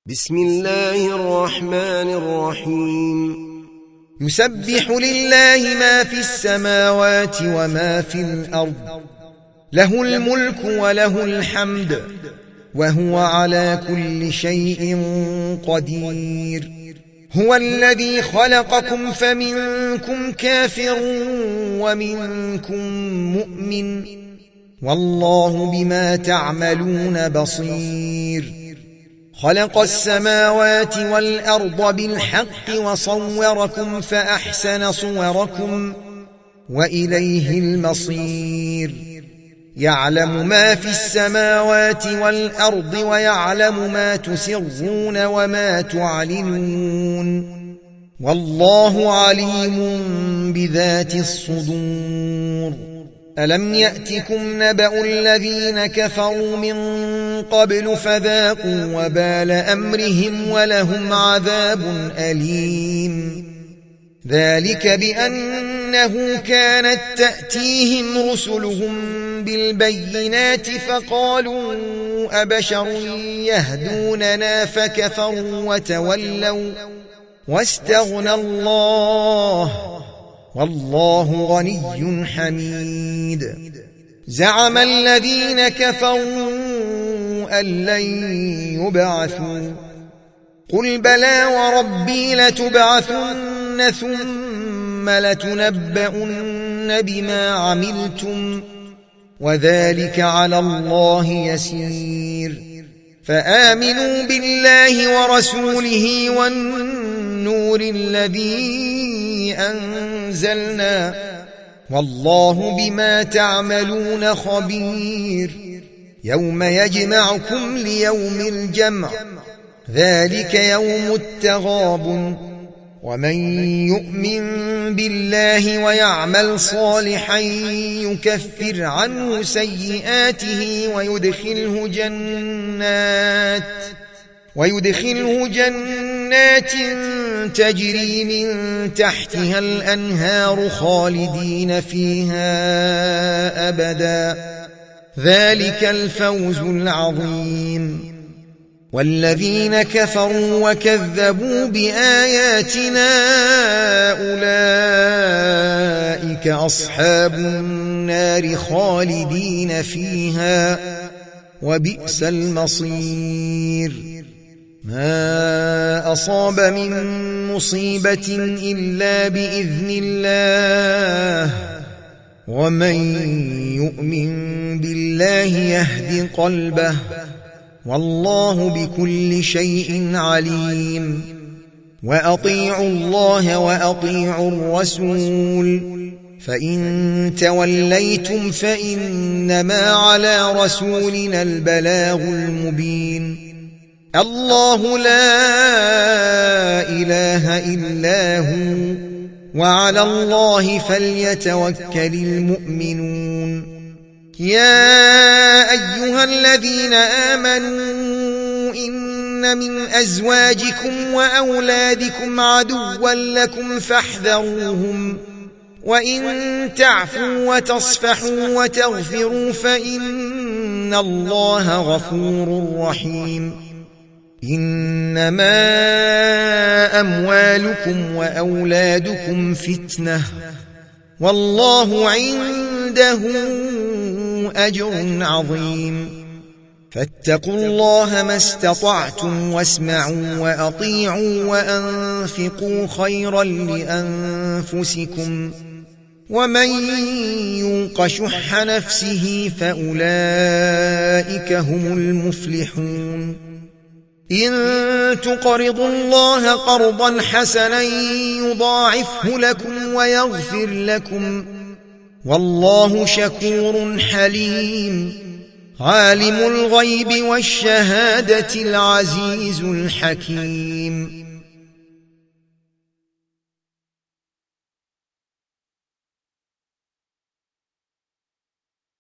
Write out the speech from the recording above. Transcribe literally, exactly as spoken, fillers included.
بسم الله الرحمن الرحيم يسبح لله ما في السماوات وما في الأرض، له الملك وله الحمد، وهو على كل شيء قدير. هو الذي خلقكم فمنكم كافر ومنكم مؤمن، والله بما تعملون بصير. خلق السماوات والأرض بالحق وصوركم فأحسن صوركم وإليه المصير. يعلم ما في السماوات والأرض ويعلم ما تسرون وما تعلنون، والله عليم بذات الصدور. ألم يأتكم نبأ الذين كفروا من قبل فذاقوا وبال أمرهم ولهم عذاب أليم. ذلك بأنه كانت تأتيهم رسلهم بالبينات فقالوا أبشر يهدوننا فكفروا وتولوا واستغنى الله، والله غني حميد. زعم الذين كفروا أن لن يبعثوا، قل بلى وربي لتبعثن ثم لتنبؤن بما عملتم، وذلك على الله يسير. فآمنوا بالله ورسوله والنور الذي أنزلنا، والله بما تعملون خبير. يوم يجمعكم ليوم الجمع، ذلك يوم التغابن. ومن يؤمن بالله ويعمل صالحا يكفر عنه سيئاته ويدخله جنات ويدخله جنات تجري من تحتها الأنهار خالدين فيها أبدا، ذلك الفوز العظيم. والذين كفروا وكذبوا بآياتنا أولئك أصحاب النار خالدين فيها، وبئس المصير. ما أصاب من مصيبة إلا بإذن الله، ومن يؤمن بالله يهد قلبه، والله بكل شيء عليم. وأطيعوا الله وأطيعوا الرسول، فإن توليتم فإنما على رسولنا البلاغ المبين. الله لا إله إلا هو، وعلى الله فليتوكل المؤمنون. يا أيها الذين آمنوا إن من أزواجكم وأولادكم عدوا لكم فاحذروهم، وإن تعفوا وتصفحوا وتغفروا فإن الله غفور رحيم. إنما أموالكم وأولادكم فتنة، والله عنده أجر عظيم. فاتقوا الله ما استطعتم واسمعوا وأطيعوا وأنفقوا خيرا لأنفسكم، ومن يوق شح نفسه فأولئك هم المفلحون. إن تقرضوا الله قرضا حسنا يضاعفه لكم ويغفر لكم، والله شكور حليم. عالم الغيب والشهادة العزيز الحكيم.